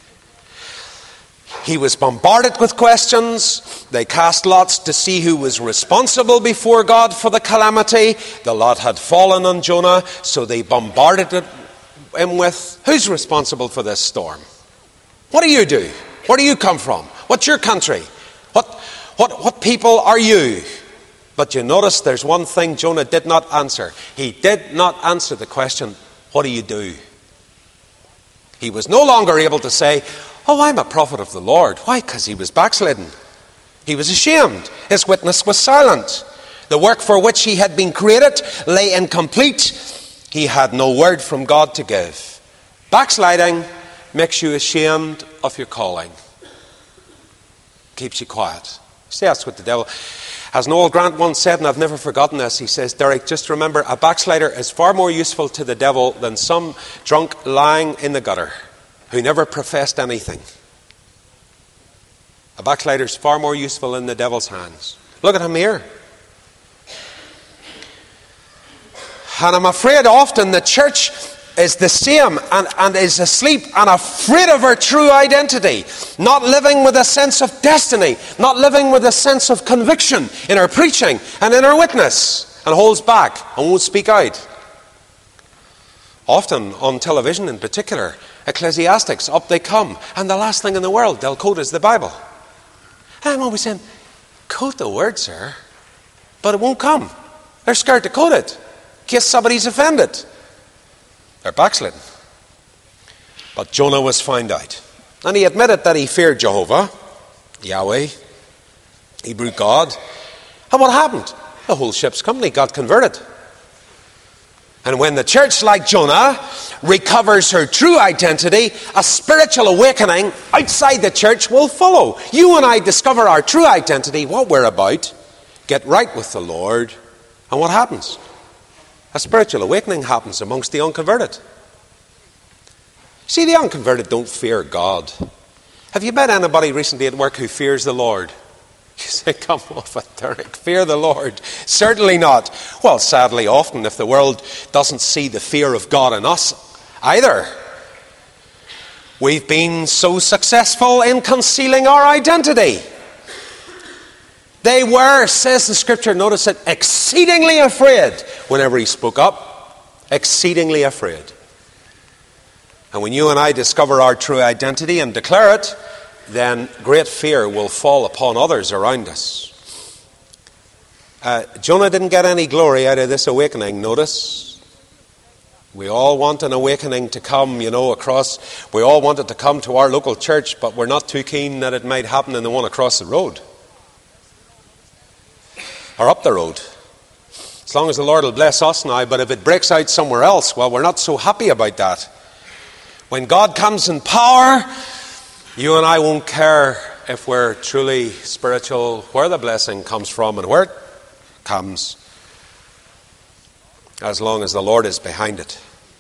He was bombarded with questions. They cast lots to see who was responsible before God for the calamity. The lot had fallen on Jonah, so they bombarded him with, who's responsible for this storm? What do you do? Where do you come from? What's your country? What people are you? But you notice there's one thing Jonah did not answer. He did not answer the question, what do you do? He was no longer able to say, oh, I'm a prophet of the Lord. Why? Because he was backslidden. He was ashamed. His witness was silent. The work for which he had been created lay incomplete. He had no word from God to give. Backsliding makes you ashamed of your calling. Keeps you quiet. See, that's what the devil... As Noel Grant once said, and I've never forgotten this, he says, Derek, just remember, a backslider is far more useful to the devil than some drunk lying in the gutter who never professed anything. A backslider is far more useful in the devil's hands. Look at him here. And I'm afraid often the church is the same and is asleep and afraid of her true identity, not living with a sense of destiny, not living with a sense of conviction in her preaching and in her witness, and holds back and won't speak out. Often on television in particular, ecclesiastics, up they come, and the last thing in the world they'll quote is the Bible. And I'm always saying, quote the word, sir, but it won't come. They're scared to quote it in case somebody's offended. They're backslidden. But Jonah was found out. And he admitted that he feared Jehovah, Yahweh, Hebrew God. And what happened? The whole ship's company got converted. And when the church, like Jonah, recovers her true identity, a spiritual awakening outside the church will follow. You and I discover our true identity, what we're about, get right with the Lord, and what happens? A spiritual awakening happens amongst the unconverted. See, the unconverted don't fear God. Have you met anybody recently at work who fears the Lord? You say, come off it, Derek. Fear the Lord. Certainly not. Well, sadly, often, if the world doesn't see the fear of God in us either, we've been so successful in concealing our identity. They were, says the scripture, notice it, exceedingly afraid whenever he spoke up. Exceedingly afraid. And when you and I discover our true identity and declare it, then great fear will fall upon others around us. Jonah didn't get any glory out of this awakening, notice. We all want an awakening to come, across. We all want it to come to our local church, but we're not too keen that it might happen in the one across the road. Or up the road. As long as the Lord will bless us now, but if it breaks out somewhere else, well, we're not so happy about that. When God comes in power, you and I won't care if we're truly spiritual, where the blessing comes from and where it comes, as long as the Lord is behind it.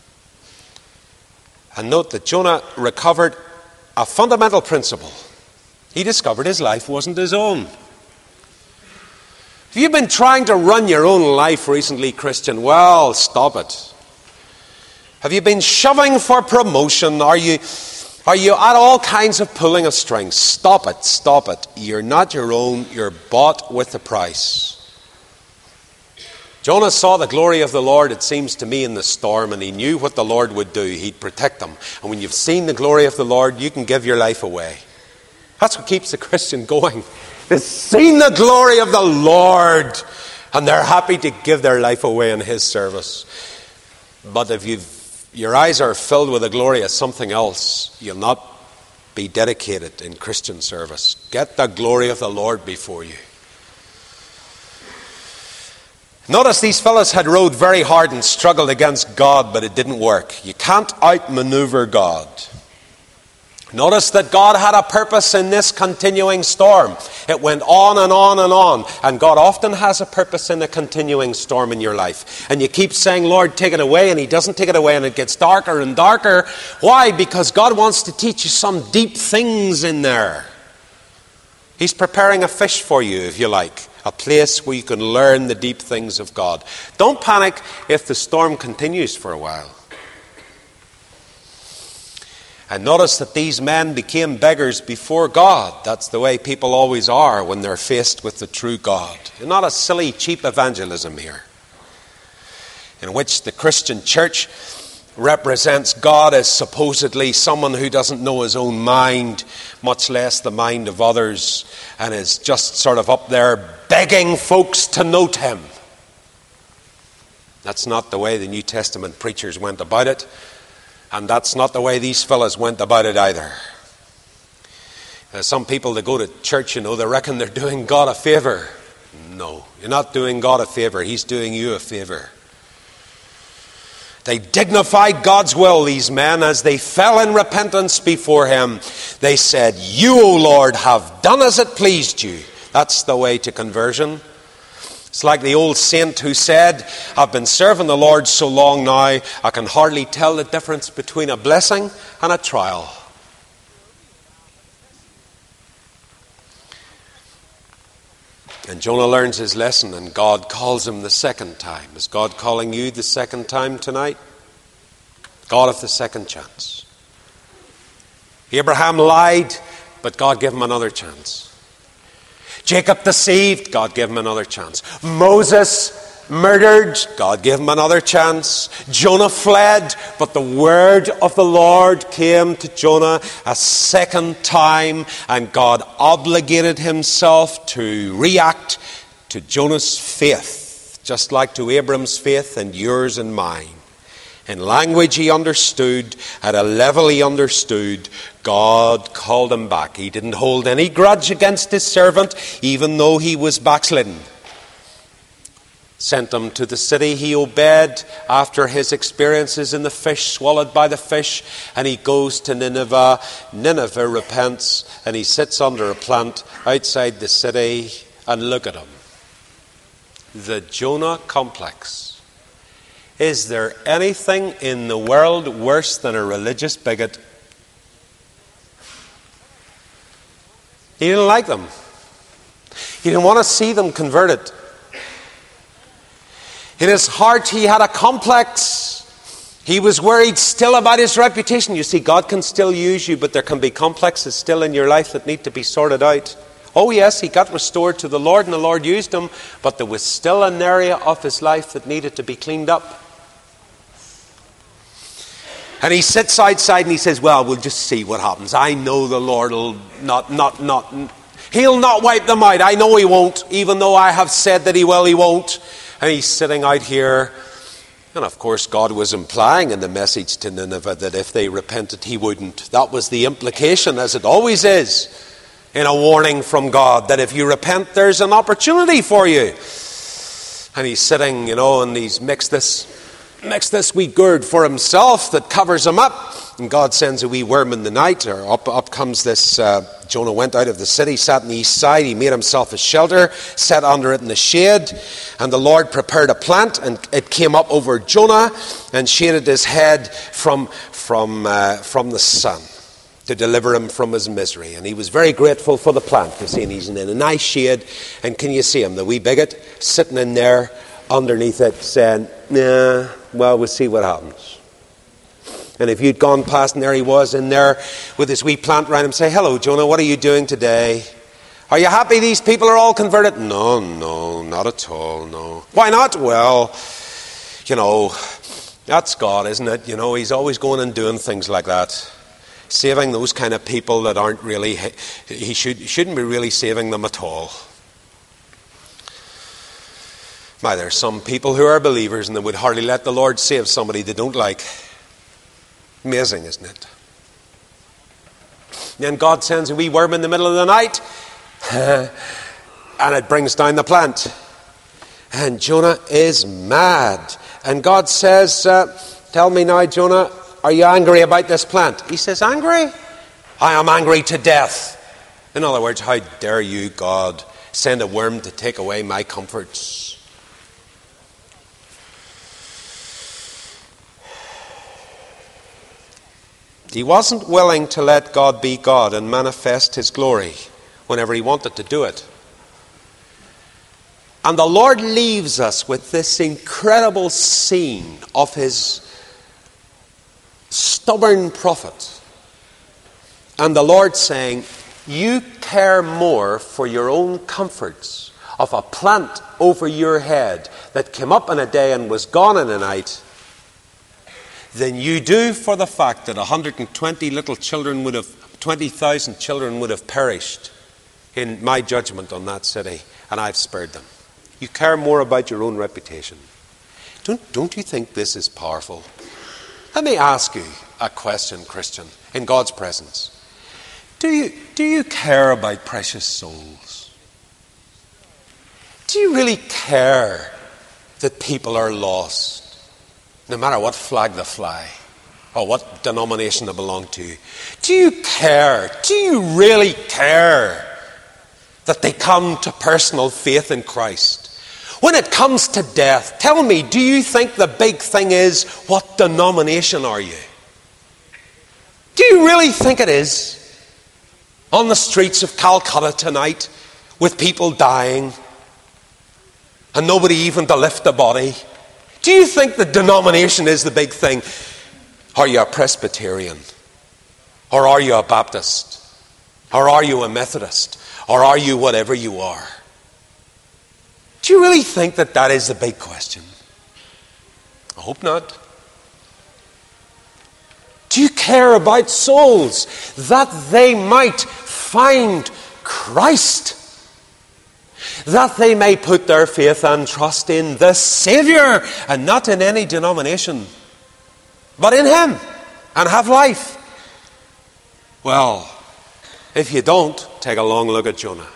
And note that Jonah recovered a fundamental principle. He discovered his life wasn't his own. If you've been trying to run your own life recently, Christian, well, stop it. Have you been shoving for promotion? Are you at all kinds of pulling of strings? Stop it, stop it. You're not your own, you're bought with a price. Jonah saw the glory of the Lord, it seems to me, in the storm, and he knew what the Lord would do. He'd protect them. And when you've seen the glory of the Lord, you can give your life away. That's what keeps the Christian going. They've seen the glory of the Lord, and they're happy to give their life away in His service. But if your eyes are filled with the glory of something else, you'll not be dedicated in Christian service. Get the glory of the Lord before you. Notice these fellows had rowed very hard and struggled against God, but it didn't work. You can't outmaneuver God. Notice that God had a purpose in this continuing storm. It went on and on and on. And God often has a purpose in a continuing storm in your life. And you keep saying, Lord, take it away. And He doesn't take it away. And it gets darker and darker. Why? Because God wants to teach you some deep things in there. He's preparing a fish for you, if you like. A place where you can learn the deep things of God. Don't panic if the storm continues for a while. And notice that these men became beggars before God. That's the way people always are when they're faced with the true God. Not a silly, cheap evangelism here, in which the Christian church represents God as supposedly someone who doesn't know his own mind, much less the mind of others, and is just sort of up there begging folks to note Him. That's not the way the New Testament preachers went about it. And that's not the way these fellas went about it either. Some people that go to church, they reckon they're doing God a favor. No, you're not doing God a favor. He's doing you a favor. They dignified God's will, these men, as they fell in repentance before Him. They said, You, O Lord, have done as it pleased you. That's the way to conversion. It's like the old saint who said, I've been serving the Lord so long now, I can hardly tell the difference between a blessing and a trial. And Jonah learns his lesson, and God calls him the second time. Is God calling you the second time tonight? God of the second chance. Abraham lied, but God gave him another chance. Jacob deceived, God gave him another chance. Moses murdered, God gave him another chance. Jonah fled, but the word of the Lord came to Jonah a second time, and God obligated himself to react to Jonah's faith, just like to Abram's faith and yours and mine. In language he understood, at a level he understood, God called him back. He didn't hold any grudge against his servant, even though he was backslidden. Sent him to the city. He obeyed after his experiences in the fish, swallowed by the fish, and he goes to Nineveh. Nineveh repents, and he sits under a plant outside the city, and look at him. The Jonah complex. Is there anything in the world worse than a religious bigot? He didn't like them. He didn't want to see them converted. In his heart, he had a complex. He was worried still about his reputation. You see, God can still use you, but there can be complexes still in your life that need to be sorted out. Oh yes, he got restored to the Lord, and the Lord used him, but there was still an area of his life that needed to be cleaned up. And he sits outside and he says, well, we'll just see what happens. I know the Lord will He'll not wipe them out. I know he won't, even though I have said that he will, he won't. And he's sitting out here. And of course, God was implying in the message to Nineveh that if they repented, he wouldn't. That was the implication, as it always is, in a warning from God, that if you repent, there's an opportunity for you. And he's sitting, and he's mixed this wee gourd for himself that covers him up. And God sends a wee worm in the night, or up comes this. Jonah went out of the city, sat on the east side. He made himself a shelter, sat under it in the shade. And the Lord prepared a plant, and it came up over Jonah and shaded his head from the sun to deliver him from his misery. And he was very grateful for the plant. You see, and he's in a nice shade. And can you see him, the wee bigot, sitting in there underneath it, saying, "Nah, well, we'll see what happens." And if you'd gone past, and there he was in there with his wee plant around him, say, "Hello, Jonah, what are you doing today? Are you happy these people are all converted?" No, not at all, no. Why not? Well, that's God, isn't it? He's always going and doing things like that. Saving those kind of people that aren't really, he shouldn't be really saving them at all. My, there's some people who are believers and they would hardly let the Lord save somebody they don't like. Amazing, isn't it? Then God sends a wee worm in the middle of the night and it brings down the plant. And Jonah is mad. And God says, "Tell me now, Jonah, are you angry about this plant?" He says, "Angry? I am angry to death." In other words, how dare you, God, send a worm to take away my comforts? He wasn't willing to let God be God and manifest his glory whenever he wanted to do it. And the Lord leaves us with this incredible scene of his stubborn prophet. And the Lord saying, "You care more for your own comforts of a plant over your head that came up in a day and was gone in a night, than you do for the fact that 120 little children 20,000 children would have perished in my judgment on that city, and I've spared them." You care more about your own reputation. Don't you think this is powerful? Let me ask you a question, Christian, in God's presence. Do you care about precious souls? Do you really care that people are lost? No matter what flag they fly or what denomination they belong to. Do you care? Do you really care that they come to personal faith in Christ? When it comes to death, tell me, do you think the big thing is, what denomination are you? Do you really think it is? On the streets of Calcutta tonight, with people dying, and nobody even to lift a body. Do you think the denomination is the big thing? Are you a Presbyterian? Or are you a Baptist? Or are you a Methodist? Or are you whatever you are? Do you really think that that is the big question? I hope not. Do you care about souls that they might find Christ? That they may put their faith and trust in the Savior and not in any denomination, but in Him and have life? Well, if you don't, take a long look at Jonah.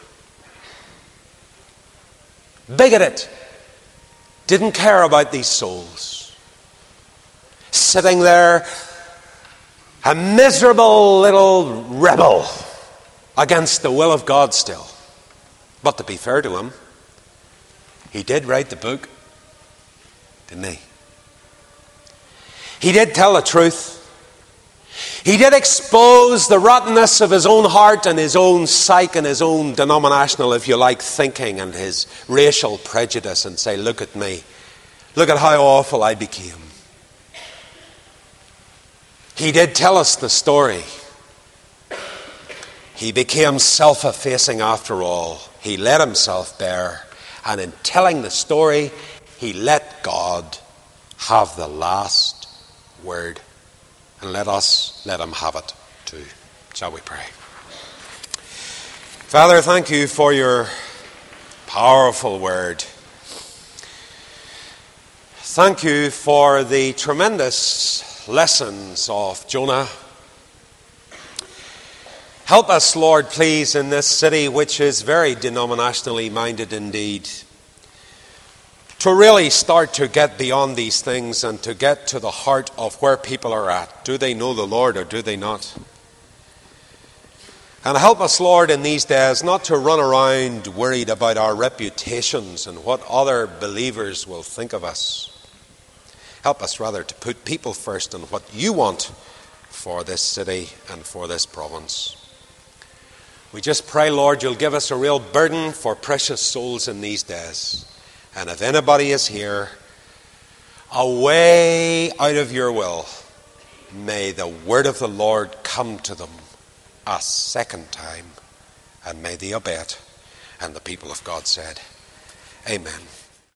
Bigoted. Didn't care about these souls. Sitting there, a miserable little rebel against the will of God still. But to be fair to him, he did write the book, didn't he? He did tell the truth. He did expose the rottenness of his own heart and his own psyche and his own denominational, if you like, thinking and his racial prejudice and say, look at me. Look at how awful I became. He did tell us the story. He became self-effacing after all. He let himself bare. And in telling the story, he let God have the last word. And let us let him have it too. Shall we pray? Father, thank you for your powerful word. Thank you for the tremendous lessons of Jonah. Help us, Lord, please, in this city which is very denominationally minded indeed, to really start to get beyond these things and to get to the heart of where people are at. Do they know the Lord or do they not? And help us, Lord, in these days not to run around worried about our reputations and what other believers will think of us. Help us rather to put people first and what you want for this city and for this province. We just pray, Lord, you'll give us a real burden for precious souls in these days. And if anybody is here, away out of your will, may the word of the Lord come to them a second time, and may they obey it. And the people of God said, Amen.